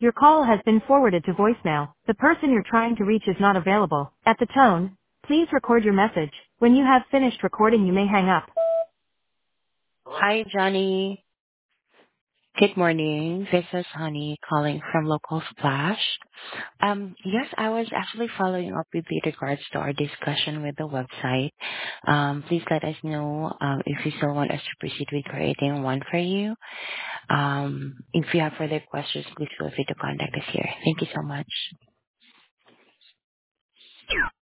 Your call has been forwarded to voicemail. The person you're trying to reach is not available. At the tone, please record your message. When you have finished recording, you may hang up. Hi, Johnny. Good morning. This is Honey calling from Local Splash. Yes, I was actually following up with you regards to our discussion with the website. Please let us know if you still want us to proceed with creating one for you. If you have further questions, please feel free to contact us here. Thank you so much.